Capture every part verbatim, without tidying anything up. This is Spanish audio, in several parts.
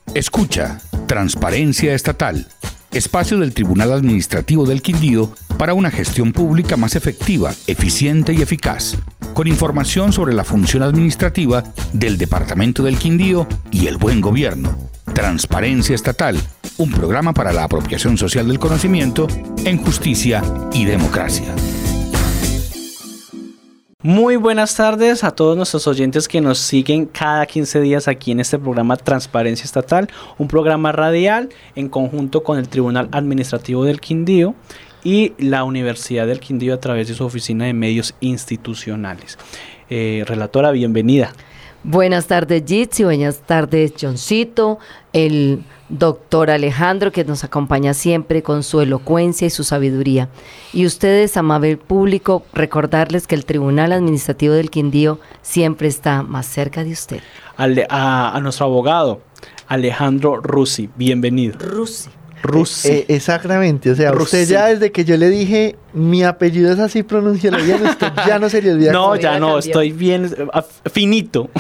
Escucha Transparencia Estatal, espacio del Tribunal Administrativo del Quindío para una gestión pública más efectiva, eficiente y eficaz, con información sobre la función administrativa del Departamento del Quindío y el buen gobierno. Transparencia Estatal, un programa para la apropiación social del conocimiento en justicia y democracia. Muy buenas tardes a todos nuestros oyentes que nos siguen cada quince días aquí en este programa Transparencia Estatal, un programa radial en conjunto con el Tribunal Administrativo del Quindío y la Universidad del Quindío a través de su oficina de medios institucionales. Eh, relatora, bienvenida. Buenas tardes, Jitsi, buenas tardes, Johncito, el doctor Alejandro, que nos acompaña siempre con su elocuencia y su sabiduría. Y ustedes, amable público, recordarles que el Tribunal Administrativo del Quindío siempre está más cerca de usted. Ale, a, a nuestro abogado, Alejandro Rusi, bienvenido. Rusi. Rusi. Eh, eh, exactamente, o sea, Rusi. Usted ya desde que yo le dije mi apellido es así, pronúncialo bien, usted ya no se le olvida. No, ya no, cambió. estoy bien, uh, finito.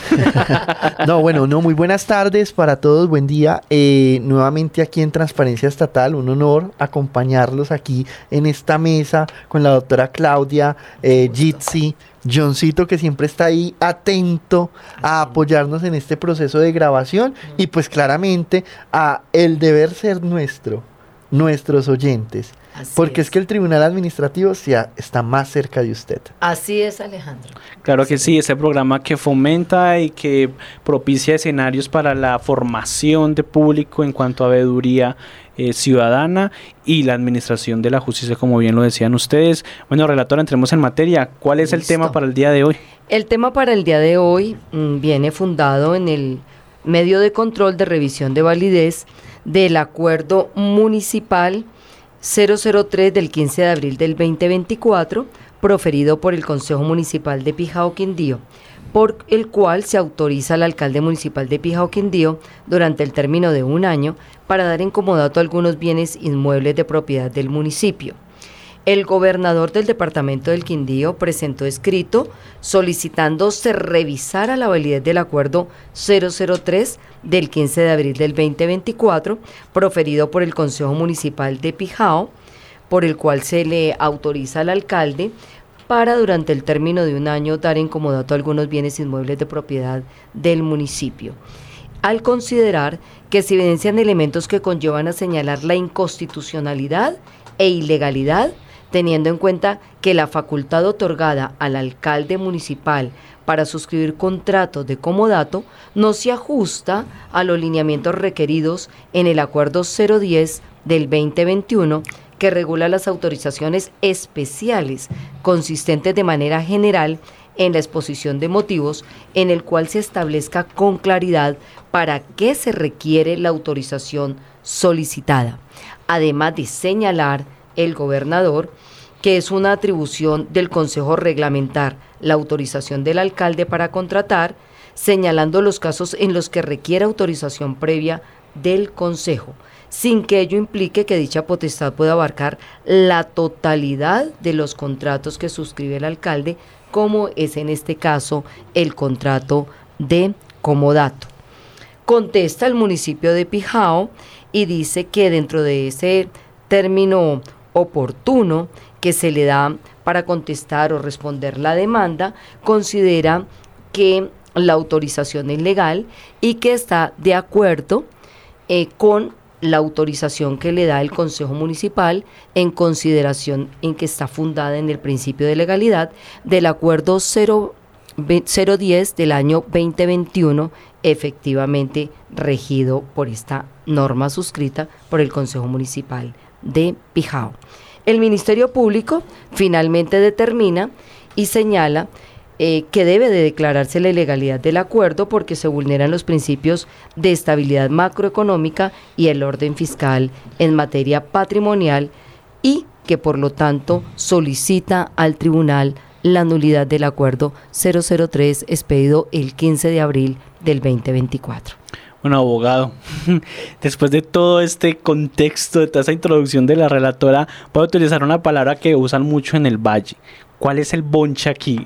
No, bueno, no, muy buenas tardes para todos, buen día. Eh, nuevamente aquí en Transparencia Estatal, un honor acompañarlos aquí en esta mesa con la doctora Claudia, eh, Jitsi, Johncito, que siempre está ahí atento a apoyarnos en este proceso de grabación y pues claramente a el deber ser nuestro, nuestros oyentes. Así Porque es. es que el Tribunal Administrativo sea, está más cerca de usted. Así es, Alejandro. Claro que sí, ese programa que fomenta y que propicia escenarios para la formación de público en cuanto a veeduría eh, ciudadana y la administración de la justicia, como bien lo decían ustedes. Bueno, relatora, entremos en materia. ¿Cuál es Listo. el tema para el día de hoy? El tema para el día de hoy mmm, viene fundado en el medio de control de revisión de validez del acuerdo municipal cero cero tres del quince de abril del veinte veinticuatro, proferido por el Consejo Municipal de Pijao, Quindío, por el cual se autoriza al alcalde municipal de Pijao, Quindío, durante el término de un año, para dar en comodato algunos bienes inmuebles de propiedad del municipio. El gobernador del departamento del Quindío presentó escrito solicitando se revisara la validez del acuerdo cero cero tres del quince de abril del veinte veinticuatro, proferido por el Consejo Municipal de Pijao, por el cual se le autoriza al alcalde para durante el término de un año dar en comodato algunos bienes inmuebles de propiedad del municipio, al considerar que se evidencian elementos que conllevan a señalar la inconstitucionalidad e ilegalidad, teniendo en cuenta que la facultad otorgada al alcalde municipal para suscribir contratos de comodato no se ajusta a los lineamientos requeridos en el acuerdo cero diez del veinte veintiuno, que regula las autorizaciones especiales consistentes de manera general en la exposición de motivos, en el cual se establezca con claridad para qué se requiere la autorización solicitada, además de señalar el gobernador que es una atribución del Consejo reglamentar la autorización del alcalde para contratar, señalando los casos en los que requiere autorización previa del Consejo, sin que ello implique que dicha potestad pueda abarcar la totalidad de los contratos que suscribe el alcalde, como es en este caso el contrato de comodato. Contesta el municipio de Pijao y dice que dentro de ese término oportuno que se le da para contestar o responder la demanda, considera que la autorización es legal y que está de acuerdo eh, con la autorización que le da el Consejo Municipal en consideración en que está fundada en el principio de legalidad del acuerdo cero diez del año veinte veintiuno, efectivamente regido por esta norma suscrita por el Consejo Municipal de Pijao. El Ministerio Público finalmente determina y señala eh, que debe de declararse la ilegalidad del acuerdo porque se vulneran los principios de estabilidad macroeconómica y el orden fiscal en materia patrimonial y que por lo tanto solicita al tribunal la nulidad del acuerdo cero cero tres expedido el quince de abril del veinte veinticuatro. Bueno, abogado, después de todo este contexto, de toda esta introducción de la relatora, voy a utilizar una palabra que usan mucho en el Valle. ¿Cuál es el bonche aquí?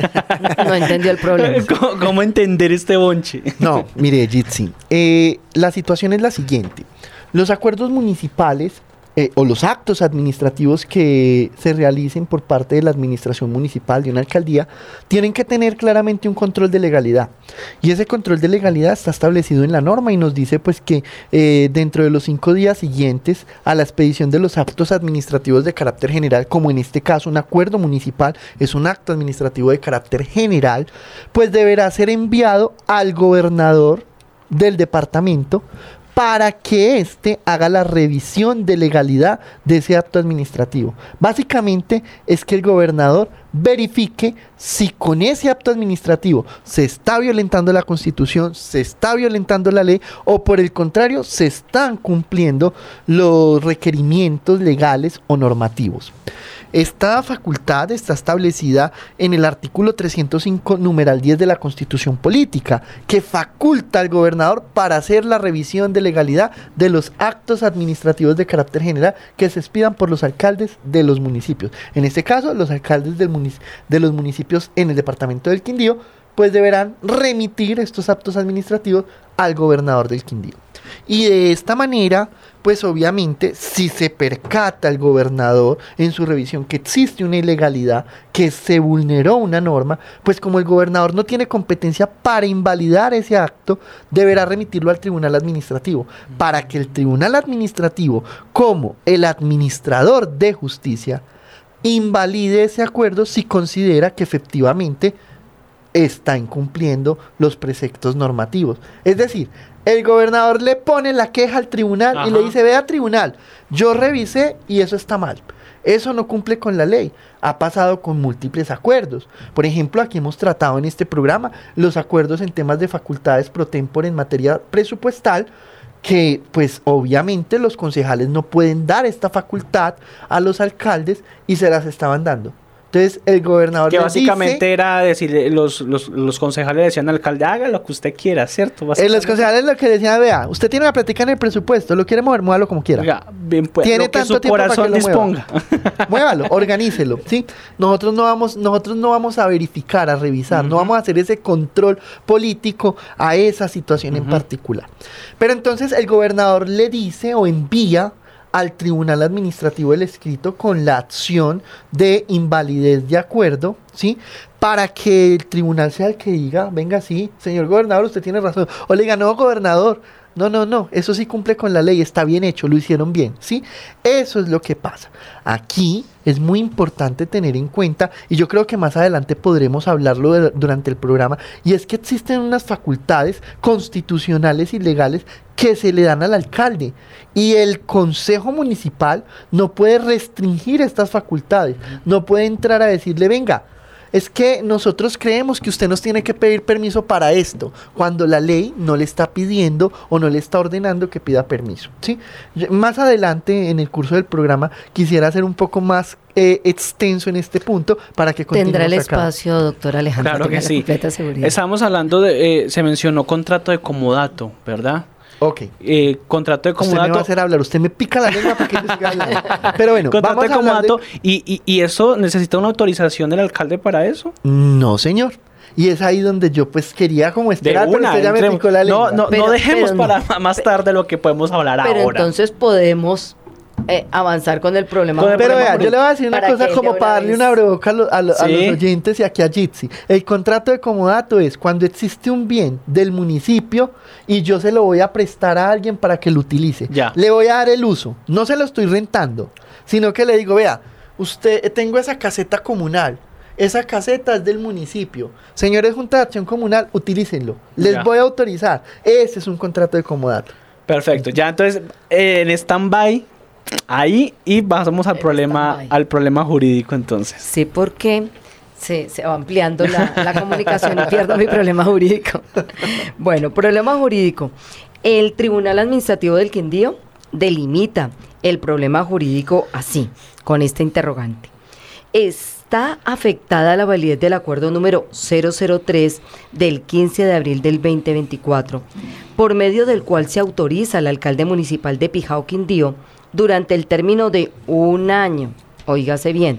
No entendió el problema. ¿Cómo, cómo entender este bonche? No, mire, Jitsi, eh, la situación es la siguiente. Los acuerdos municipales eh, o los actos administrativos que se realicen por parte de la administración municipal de una alcaldía tienen que tener claramente un control de legalidad. Y ese control de legalidad está establecido en la norma y nos dice pues que eh, dentro de los cinco días siguientes a la expedición de los actos administrativos de carácter general, como en este caso un acuerdo municipal es un acto administrativo de carácter general, pues deberá ser enviado al gobernador del departamento para que éste haga la revisión de legalidad de ese acto administrativo. Básicamente es que el gobernador verifique si con ese acto administrativo se está violentando la Constitución, se está violentando la ley o por el contrario se están cumpliendo los requerimientos legales o normativos. Esta facultad está establecida en el artículo trescientos cinco, numeral diez de la Constitución Política, que faculta al gobernador para hacer la revisión de legalidad de los actos administrativos de carácter general que se expidan por los alcaldes de los municipios. En este caso, los alcaldes del munic- de los municipios en el departamento del Quindío, pues deberán remitir estos actos administrativos al gobernador del Quindío. Y de esta manera, pues obviamente, si se percata el gobernador en su revisión que existe una ilegalidad, que se vulneró una norma, pues como el gobernador no tiene competencia para invalidar ese acto, deberá remitirlo al tribunal administrativo, para que el tribunal administrativo, como el administrador de justicia, invalide ese acuerdo si considera que efectivamente está incumpliendo los preceptos normativos. Es decir, el gobernador le pone la queja al tribunal. Ajá. Y le dice, vea tribunal, yo revisé y eso está mal. Eso no cumple con la ley. Ha pasado con múltiples acuerdos. Por ejemplo, aquí hemos tratado en este programa los acuerdos en temas de facultades pro tempore en materia presupuestal, que pues obviamente los concejales no pueden dar esta facultad a los alcaldes y se las estaban dando. Entonces el gobernador que básicamente dice, era decirle, los, los, los concejales decían al alcalde, haga lo que usted quiera, ¿cierto? Eh, los concejales lo que decían, vea, usted tiene una plática en el presupuesto, lo quiere mover, muévalo como quiera. Oiga, bien, pues, tiene lo que tanto su tiempo corazón para que lo disponga. Mueva. Muévalo, organícelo, ¿sí? Nosotros no vamos, nosotros no vamos a verificar, a revisar, uh-huh. no vamos a hacer ese control político a esa situación uh-huh. en particular. Pero entonces el gobernador le dice o envía al tribunal administrativo el escrito con la acción de invalidez de acuerdo, ¿sí? Para que el tribunal sea el que diga, venga, sí, señor gobernador, usted tiene razón. O le diga, no, gobernador, no, no, no, eso sí cumple con la ley, está bien hecho, lo hicieron bien, ¿sí? Eso es lo que pasa. Aquí es muy importante tener en cuenta, y yo creo que más adelante podremos hablarlo de, durante el programa, y es que existen unas facultades constitucionales y legales que se le dan al alcalde, y el consejo municipal no puede restringir estas facultades, no puede entrar a decirle, venga, es que nosotros creemos que usted nos tiene que pedir permiso para esto, cuando la ley no le está pidiendo o no le está ordenando que pida permiso, ¿sí? Más adelante en el curso del programa quisiera hacer un poco más eh, extenso en este punto para que continuemos. Tendrá el acá. espacio, doctor Alejandro. Claro que sí. Completa seguridad. Estábamos hablando de, eh, se mencionó contrato de comodato, ¿verdad? Ok. Eh, contrato de comodato. Usted me va a hacer hablar, usted me pica la lengua porque yo siga hablando. Pero bueno, contrato vamos de a hablar comodato. de... ¿Y, y, ¿Y eso necesita una autorización del alcalde para eso? No, señor. Y es ahí donde yo pues quería como esperar, de una, pero usted ya entremos. me picó la lengua. No, no, pero, no dejemos pero para no. más tarde lo que podemos hablar pero ahora. Entonces podemos eh, avanzar con el problema. Con el Pero problema vea, yo le voy a decir una para cosa que como de para una darle vez- una abrebocas a, lo- a, lo- a Sí. los oyentes y aquí a Jitsi. El contrato de comodato es cuando existe un bien del municipio y yo se lo voy a prestar a alguien para que lo utilice. Ya. Le voy a dar el uso. No se lo estoy rentando, sino que le digo, vea, usted, eh, tengo esa caseta comunal. Esa caseta es del municipio. Señores Junta de Acción Comunal, utilícenlo. Les Ya. voy a autorizar. Ese es un contrato de comodato. Perfecto. Ya entonces, eh, en stand-by, ahí, y pasamos al En problema, stand-by. al problema jurídico entonces. Sí, porque se, se va ampliando la, la comunicación y pierdo mi problema jurídico. Bueno, problema jurídico. El Tribunal Administrativo del Quindío delimita el problema jurídico así, con este interrogante. Está afectada la validez del acuerdo número cero cero tres del quince de abril del veinte veinticuatro, por medio del cual se autoriza al alcalde municipal de Pijao, Quindío, durante el término de un año, óigase bien,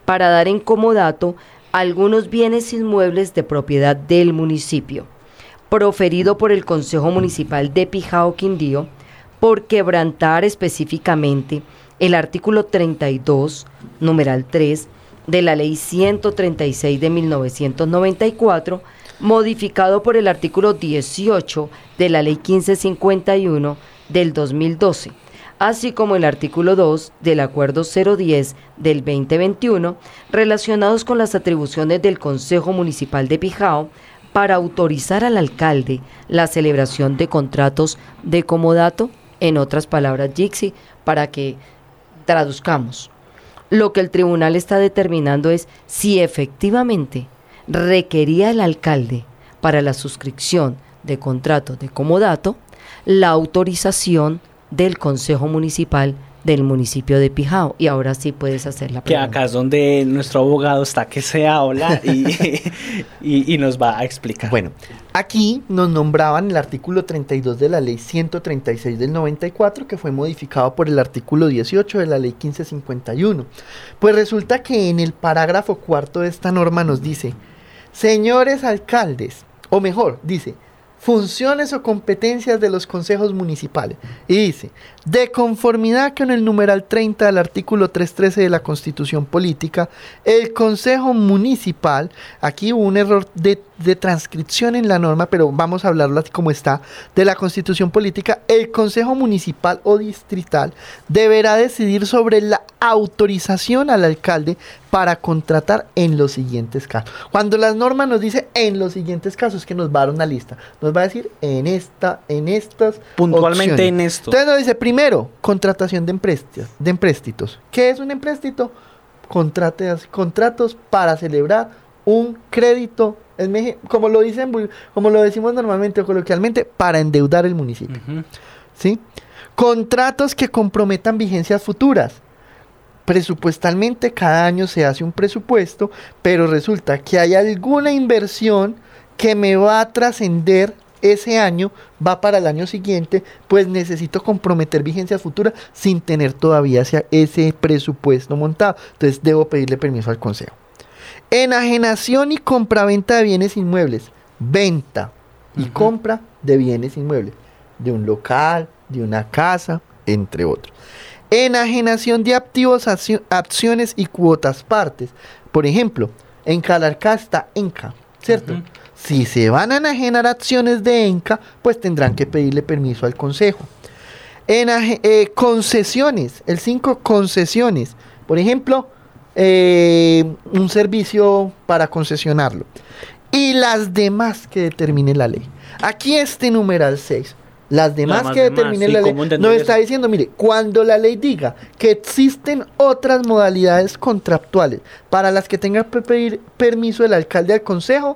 para dar en comodato algunos bienes inmuebles de propiedad del municipio, proferido por el Consejo Municipal de Pijao, Quindío, por quebrantar específicamente el artículo treinta y dos, numeral tres, de la Ley ciento treinta y seis de mil novecientos noventa y cuatro, modificado por el artículo dieciocho de la Ley quince cincuenta y uno del dos mil doce, así como el artículo dos del Acuerdo cero diez del veinte veintiuno, relacionados con las atribuciones del Consejo Municipal de Pijao para autorizar al alcalde la celebración de contratos de comodato, en otras palabras, Jixi, para que traduzcamos. Lo que el tribunal está determinando es si efectivamente requería el alcalde para la suscripción de contratos de comodato la autorización del Consejo Municipal del municipio de Pijao. Y ahora sí puedes hacer la pregunta. Que acá es donde nuestro abogado está, que se habla y, y, y nos va a explicar. Bueno, aquí nos nombraban el artículo treinta y dos de la Ley ciento treinta y seis del noventa y cuatro, que fue modificado por el artículo dieciocho de la Ley quince cincuenta y uno. Pues resulta que en el parágrafo cuarto de esta norma nos dice: señores alcaldes, o mejor, dice, funciones o competencias de los consejos municipales. Y dice, de conformidad con el numeral treinta del artículo trescientos trece de la Constitución Política, el Consejo Municipal, aquí hubo un error de, de transcripción en la norma, pero vamos a hablarlo así como está, de la Constitución Política, el Consejo Municipal o Distrital deberá decidir sobre la autorización al alcalde para contratar en los siguientes casos. Cuando las normas nos dice en los siguientes casos, que nos va a dar una lista, nos va a decir en esta, en estas puntualmente opciones. En esto. Entonces nos dice, primero, contratación de empréstitos. De empréstitos. ¿Qué es un empréstito? Contrates, contratos para celebrar un crédito, en, como lo dicen, como lo decimos normalmente o coloquialmente, para endeudar el municipio. Uh-huh. ¿Sí? Contratos que comprometan vigencias futuras. Presupuestalmente cada año se hace un presupuesto, pero resulta que hay alguna inversión que me va a trascender ese año, va para el año siguiente, pues necesito comprometer vigencias futuras sin tener todavía ese, ese presupuesto montado. Entonces debo pedirle permiso al consejo. Enajenación y compraventa de bienes inmuebles. Venta y uh-huh. compra de bienes inmuebles. De un local, de una casa, entre otros. Enajenación de activos, acciones y cuotas partes. Por ejemplo, en Calarcá está ENCA, ¿cierto? Uh-huh. Si se van a enajenar acciones de ENCA, pues tendrán que pedirle permiso al consejo. Enaje, eh, concesiones, el cinco, concesiones. Por ejemplo, eh, un servicio para concesionarlo. Y las demás que determine la ley. Aquí este numeral seis. Las demás que determine la ley nos está diciendo, mire, cuando la ley diga que existen otras modalidades contractuales para las que tenga que pedir permiso el alcalde al consejo,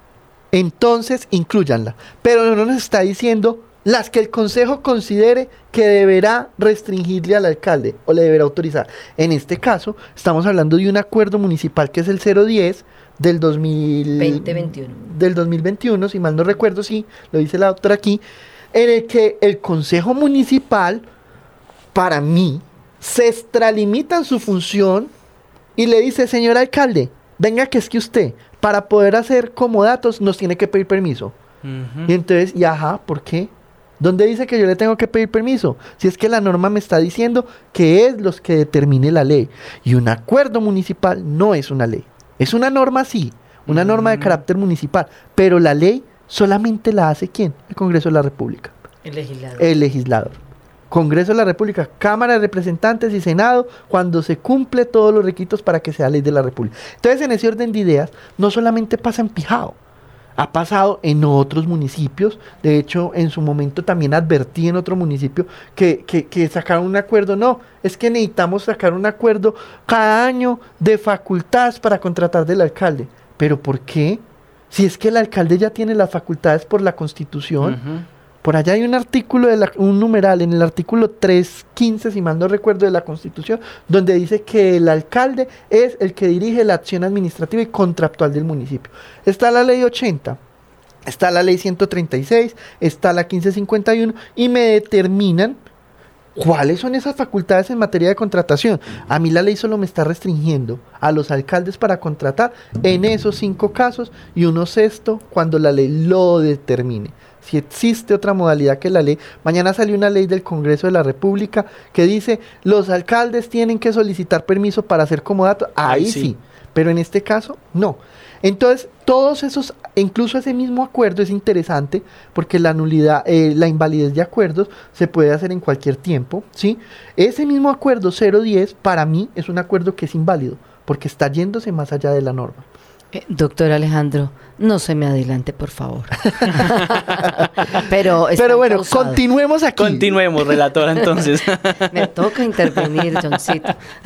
entonces inclúyanla. Pero no nos está diciendo las que el consejo considere que deberá restringirle al alcalde o le deberá autorizar. En este caso, estamos hablando de un acuerdo municipal que es el cero diez del dos mil veintiuno. Del dos mil veintiuno, si mal no recuerdo, sí, lo dice la doctora aquí, en el que el Consejo Municipal, para mí, se extralimita en su función y le dice, señor alcalde, venga que es que usted, para poder hacer comodatos, nos tiene que pedir permiso. Uh-huh. Y entonces, y ajá, ¿por qué? ¿Dónde dice que yo le tengo que pedir permiso? Si es que la norma me está diciendo que es los que determine la ley. Y un acuerdo municipal no es una ley. Es una norma, sí, una uh-huh. norma de carácter municipal, pero la ley solamente la hace ¿quién? El Congreso de la República. El legislador. El legislador. Congreso de la República, Cámara de Representantes y Senado, cuando se cumple todos los requisitos para que sea ley de la República. Entonces, en ese orden de ideas, no solamente pasa en Pijao, ha pasado en otros municipios. De hecho, en su momento también advertí en otro municipio que, que, que sacaron un acuerdo. No, es que necesitamos sacar un acuerdo cada año de facultades para contratar del alcalde. ¿Pero por qué? Si es que el alcalde ya tiene las facultades por la Constitución. Uh-huh. Por allá hay un artículo, de la, un numeral en el artículo trescientos quince, si mal no recuerdo, de la Constitución, donde dice que el alcalde es el que dirige la acción administrativa y contractual del municipio. Está la ley ochenta, está la ley ciento treinta y seis, está la quince cincuenta y uno y me determinan ¿Cuáles son esas facultades en materia de contratación? A mí la ley solo me está restringiendo a los alcaldes para contratar en esos cinco casos y uno sexto cuando la ley lo determine. Si existe otra modalidad que la ley, mañana salió una ley del Congreso de la República que dice los alcaldes tienen que solicitar permiso para hacer comodato, ahí sí. sí, pero en este caso no. Entonces, todos esos, incluso ese mismo acuerdo es interesante porque la nulidad, eh, la invalidez de acuerdos se puede hacer en cualquier tiempo, ¿sí? Ese mismo acuerdo cero diez para mí es un acuerdo que es inválido porque está yéndose más allá de la norma. Eh, doctor Alejandro, no se me adelante, por favor. Pero, Pero bueno, causados. continuemos aquí. Continuemos, relatora, entonces. Me toca intervenir, Johncito.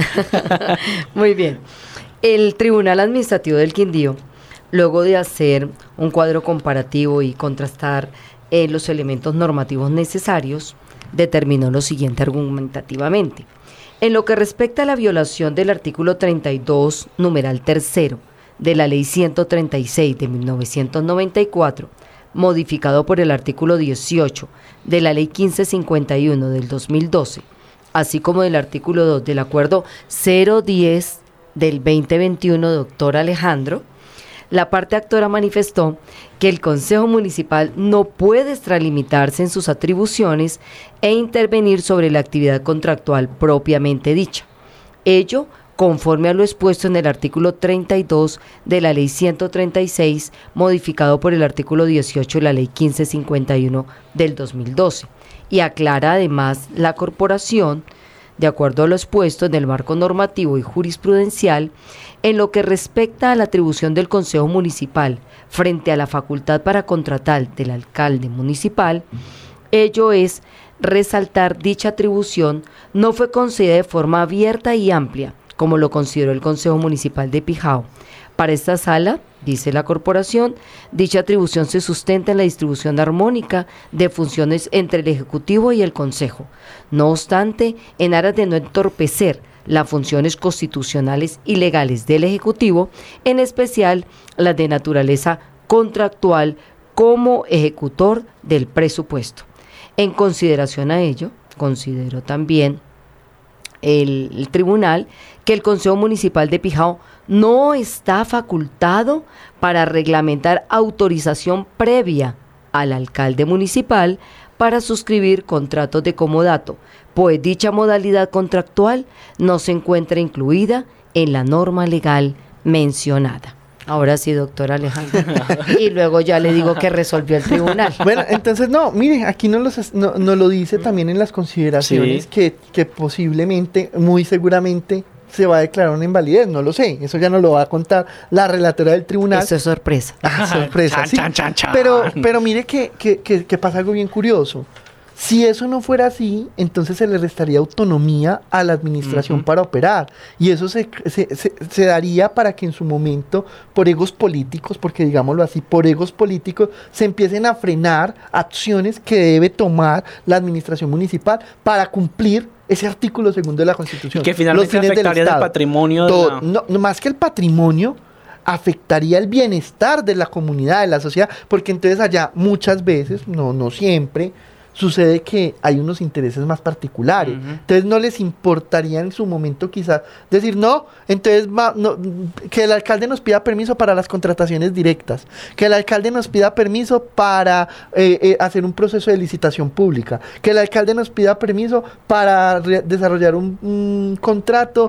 Muy bien. El Tribunal Administrativo del Quindío, luego de hacer un cuadro comparativo y contrastar eh, los elementos normativos necesarios, determinó lo siguiente argumentativamente. En lo que respecta a la violación del artículo treinta y dos, numeral tercero, de la Ley ciento treinta y seis de mil novecientos noventa y cuatro, modificado por el artículo dieciocho de la Ley quince cincuenta y uno del dos mil doce, así como del artículo dos del Acuerdo cero diez del veinte veintiuno, doctor Alejandro, la parte actora manifestó que el Consejo Municipal no puede extralimitarse en sus atribuciones e intervenir sobre la actividad contractual propiamente dicha. Ello conforme a lo expuesto en el artículo treinta y dos de la Ley ciento treinta y seis, modificado por el artículo dieciocho de la Ley quince cincuenta y uno del dos mil doce, y aclara además la corporación, de acuerdo a lo expuesto en el marco normativo y jurisprudencial, en lo que respecta a la atribución del Consejo Municipal frente a la facultad para contratar del alcalde municipal, ello es resaltar dicha atribución no fue concedida de forma abierta y amplia, como lo consideró el Consejo Municipal de Pijao. Para esta sala, dice la corporación, dicha atribución se sustenta en la distribución armónica de funciones entre el Ejecutivo y el Consejo. No obstante, en aras de no entorpecer las funciones constitucionales y legales del Ejecutivo, en especial las de naturaleza contractual como ejecutor del presupuesto. En consideración a ello, consideró también el, el tribunal que el Consejo Municipal de Pijao no está facultado para reglamentar autorización previa al alcalde municipal para suscribir contratos de comodato, pues dicha modalidad contractual no se encuentra incluida en la norma legal mencionada. Ahora sí, doctor Alejandro. Y luego ya le digo que resolvió el tribunal. Bueno, entonces no, mire, aquí nos, los, no, nos lo dice también en las consideraciones sí. que, que posiblemente, muy seguramente, se va a declarar una invalidez, no lo sé, eso ya nos lo va a contar la relatora del tribunal. Eso es sorpresa. Ah, sorpresa, chan, sí. chan, chan, chan. Pero, pero mire que, que, que, que pasa algo bien curioso. Si eso no fuera así, entonces se le restaría autonomía a la administración uh-huh. para operar. Y eso se, se, se, se daría para que en su momento, por egos políticos, porque digámoslo así, por egos políticos, se empiecen a frenar acciones que debe tomar la administración municipal para cumplir ese artículo segundo de la Constitución. Y que finalmente afectaría el patrimonio. Todo, de la... no, no, más que el patrimonio, afectaría el bienestar de la comunidad, de la sociedad, porque entonces allá muchas veces, no, no siempre, sucede que hay unos intereses más particulares. Uh-huh. Entonces no les importaría en su momento quizás decir, no, entonces va, no, que el alcalde nos pida permiso para las contrataciones directas, que el alcalde nos pida permiso para eh, eh, hacer un proceso de licitación pública, que el alcalde nos pida permiso para re- desarrollar un, un contrato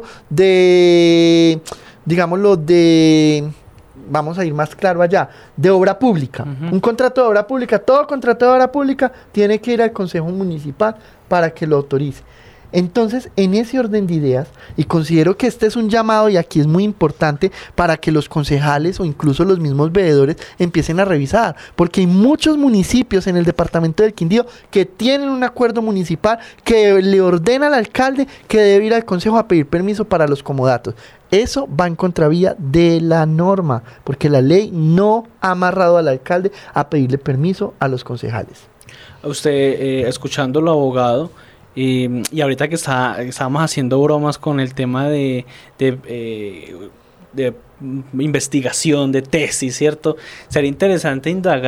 de, digámoslo, de... vamos a ir más claro allá, de obra pública. Uh-huh. Un contrato de obra pública, todo contrato de obra pública tiene que ir al Consejo Municipal para que lo autorice. Entonces, en ese orden de ideas, y considero que este es un llamado, y aquí es muy importante, para que los concejales o incluso los mismos veedores empiecen a revisar, porque hay muchos municipios en el departamento del Quindío que tienen un acuerdo municipal que le ordena al alcalde que debe ir al consejo a pedir permiso para los comodatos. Eso va en contravía de la norma, porque la ley no ha amarrado al alcalde a pedirle permiso a los concejales. Usted, eh, escuchándolo, abogado, eh, y ahorita que está, estábamos haciendo bromas con el tema de, de, eh, de investigación, de tesis, ¿cierto? Sería interesante indagar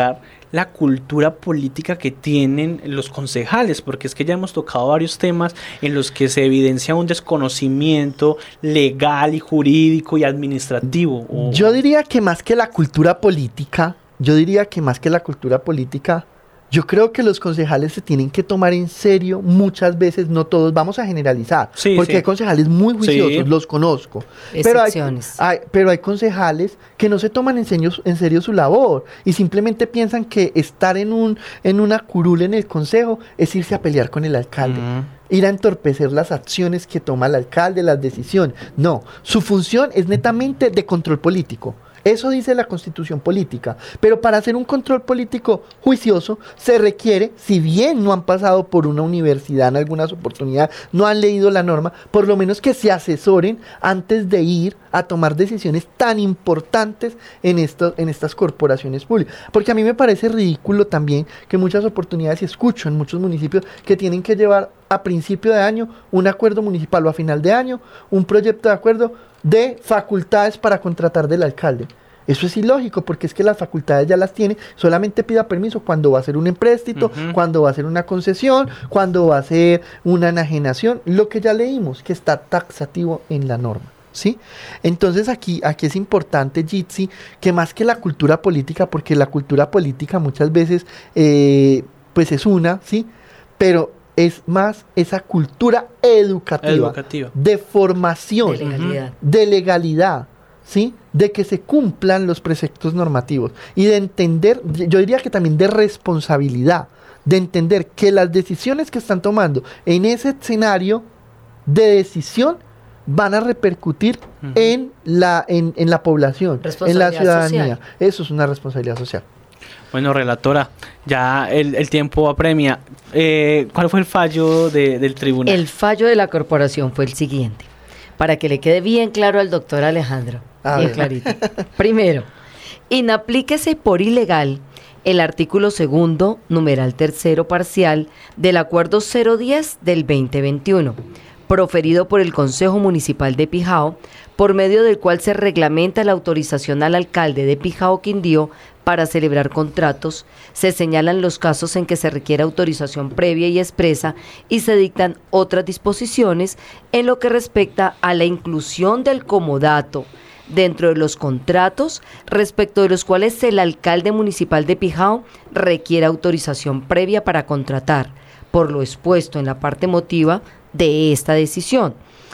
la cultura política que tienen los concejales, porque es que ya hemos tocado varios temas en los que se evidencia un desconocimiento legal y jurídico y administrativo. O... Yo diría que más que la cultura política, yo diría que más que la cultura política, yo creo que los concejales se tienen que tomar en serio muchas veces, no todos, vamos a generalizar, sí, porque sí. hay concejales muy juiciosos, sí. los conozco, pero hay, hay, pero hay concejales que no se toman en serio, en serio su labor y simplemente piensan que estar en, un, en una curul en el consejo es irse a pelear con el alcalde. Uh-huh. Ir a entorpecer las acciones que toma el alcalde, las decisiones. No, su función es netamente de control político. Eso dice la Constitución política, pero para hacer un control político juicioso se requiere, si bien no han pasado por una universidad en algunas oportunidades, no han leído la norma, por lo menos que se asesoren antes de ir a tomar decisiones tan importantes en, esto, en estas corporaciones públicas. Porque a mí me parece ridículo también que muchas oportunidades, y escucho en muchos municipios, que tienen que llevar a principio de año un acuerdo municipal o a final de año un proyecto de acuerdo de facultades para contratar del alcalde. Eso es ilógico porque es que las facultades ya las tiene, solamente pida permiso cuando va a hacer un empréstito, uh-huh. cuando va a hacer una concesión, cuando va a hacer una enajenación, lo que ya leímos que está taxativo en la norma, ¿sí? Entonces aquí, aquí es importante, Jitsi, que más que la cultura política, porque la cultura política muchas veces eh, pues es una, ¿sí? Pero es más esa cultura educativa, educativa. de formación, de legalidad. de legalidad, ¿sí? De que se cumplan los preceptos normativos y de entender, yo diría que también de responsabilidad, de entender que las decisiones que están tomando en ese escenario de decisión van a repercutir uh-huh. en, la, en, en la población, en la ciudadanía. Social. Eso es una responsabilidad social. Bueno, relatora, ya el, el tiempo apremia. Eh, ¿Cuál fue el fallo de, del tribunal? El fallo de la corporación fue el siguiente, para que le quede bien claro al doctor Alejandro, a bien ver. clarito. Primero, inaplíquese por ilegal el artículo segundo, numeral tercero parcial del Acuerdo cero diez del veinte veintiuno, proferido por el Consejo Municipal de Pijao, por medio del cual se reglamenta la autorización al alcalde de Pijao Quindío para celebrar contratos, se señalan los casos en que se requiere autorización previa y expresa y se dictan otras disposiciones en lo que respecta a la inclusión del comodato dentro de los contratos respecto de los cuales el alcalde municipal de Pijao requiere autorización previa para contratar, por lo expuesto en la parte motiva de esta decisión.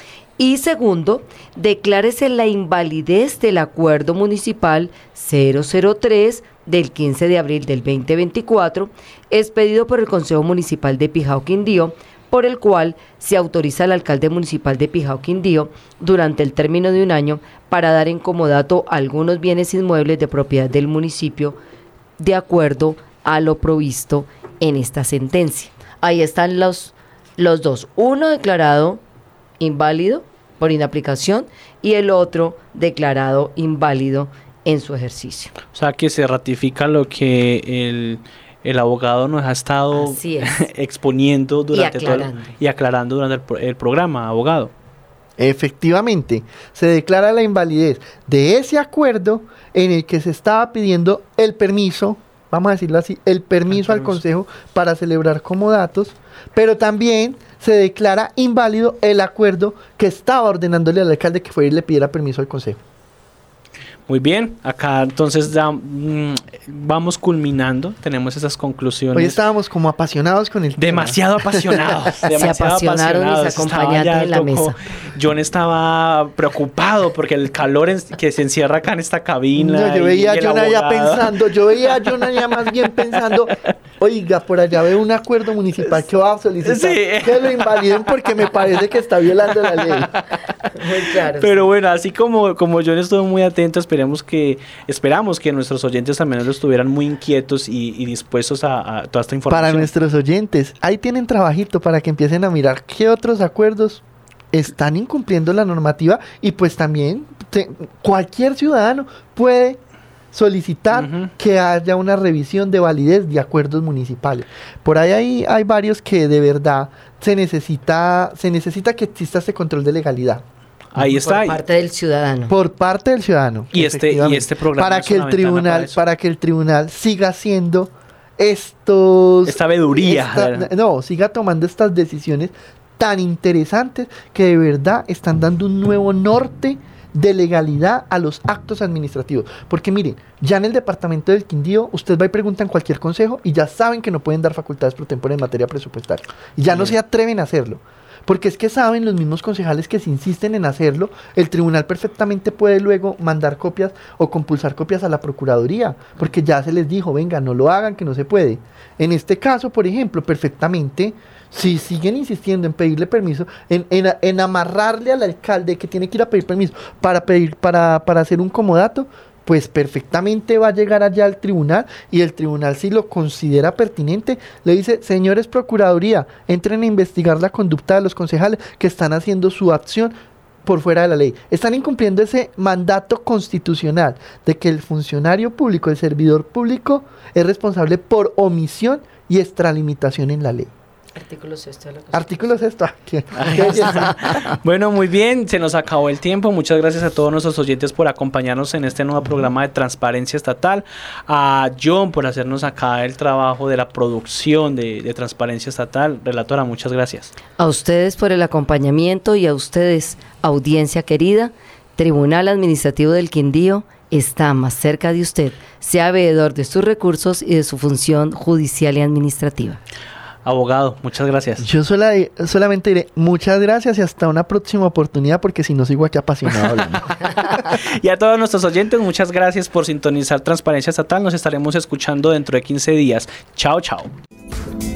Y segundo, declárese la invalidez del acuerdo municipal cero cero tres del quince de abril del veinte veinticuatro, expedido por el Consejo Municipal de Pijao Quindío, por el cual se autoriza al alcalde municipal de Pijao Quindío durante el término de un año para dar en comodato algunos bienes inmuebles de propiedad del municipio de acuerdo a lo provisto en esta sentencia. Ahí están los, los dos, uno declarado inválido por inaplicación y el otro declarado inválido en su ejercicio. O sea que se ratifica lo que el, el abogado nos ha estado exponiendo durante y aclarando. todo el, y aclarando durante el, el programa, abogado. Efectivamente, se declara la invalidez de ese acuerdo en el que se estaba pidiendo el permiso, vamos a decirlo así, el permiso al consejo para celebrar comodatos, pero también se declara inválido el acuerdo que estaba ordenándole al alcalde que fuera y le pidiera permiso al consejo. Muy bien, acá entonces ya, mmm, vamos culminando, tenemos esas conclusiones. Hoy estábamos como apasionados con el tema. Demasiado apasionados. Se demasiado apasionaron apasionados. mis acompañantes en la tocó. mesa. John estaba preocupado porque el calor en, que se encierra acá en esta cabina. No, yo veía a John allá pensando, yo veía a John allá más bien pensando, oiga, por allá veo un acuerdo municipal que va a solicitar sí. que lo invaliden porque me parece que está violando la ley. Muy claro. Pero sí. bueno, así como, como John estuvo muy atento, esperemos que, esperamos que nuestros oyentes también lo estuvieran muy inquietos y, y dispuestos a, a toda esta información. Para nuestros oyentes, ahí tienen trabajito para que empiecen a mirar qué otros acuerdos están incumpliendo la normativa y pues también te, cualquier ciudadano puede solicitar uh-huh. que haya una revisión de validez de acuerdos municipales. Por ahí hay, hay varios que de verdad se necesita, se necesita que exista este control de legalidad. Ahí está. Por parte del ciudadano. Por parte del ciudadano. Y este, y este programa para que el tribunal, para, para que el tribunal siga siendo estos... Esta sabiduría. esta- no, siga tomando estas decisiones tan interesantes que de verdad están dando un nuevo norte de legalidad a los actos administrativos. Porque miren, ya en el departamento del Quindío, usted va y pregunta en cualquier consejo y ya saben que no pueden dar facultades pro tempore en materia presupuestaria. Y ya no Bien. se atreven a hacerlo. Porque es que saben los mismos concejales que si insisten en hacerlo, el tribunal perfectamente puede luego mandar copias o compulsar copias a la Procuraduría, porque ya se les dijo, venga, no lo hagan, que no se puede. En este caso, por ejemplo, perfectamente, si siguen insistiendo en pedirle permiso, en, en, en amarrarle al alcalde que tiene que ir a pedir permiso para, pedir, para, para hacer un comodato, pues perfectamente va a llegar allá al tribunal y el tribunal, si lo considera pertinente, le dice, señores Procuraduría, entren a investigar la conducta de los concejales que están haciendo su acción por fuera de la ley. Están incumpliendo ese mandato constitucional de que el funcionario público, el servidor público, es responsable por omisión y extralimitación en la ley. Artículo sexto de la Constitución. Artículo sexto. Ah, qué- qué belleza. Bueno, muy bien, se nos acabó el tiempo. Muchas gracias a todos nuestros oyentes por acompañarnos en este nuevo programa de Transparencia Estatal. A John por hacernos acá el trabajo de la producción de, de Transparencia Estatal. Relatora, muchas gracias. A ustedes por el acompañamiento y a ustedes, audiencia querida, Tribunal Administrativo del Quindío está más cerca de usted. Sea veedor de sus recursos y de su función judicial y administrativa. Abogado, muchas gracias. Yo sola- solamente diré muchas gracias y hasta una próxima oportunidad porque si no sigo aquí apasionado hablando. Y a todos nuestros oyentes, muchas gracias por sintonizar Transparencia Estatal. Nos estaremos escuchando dentro de quince días. Chao, chao.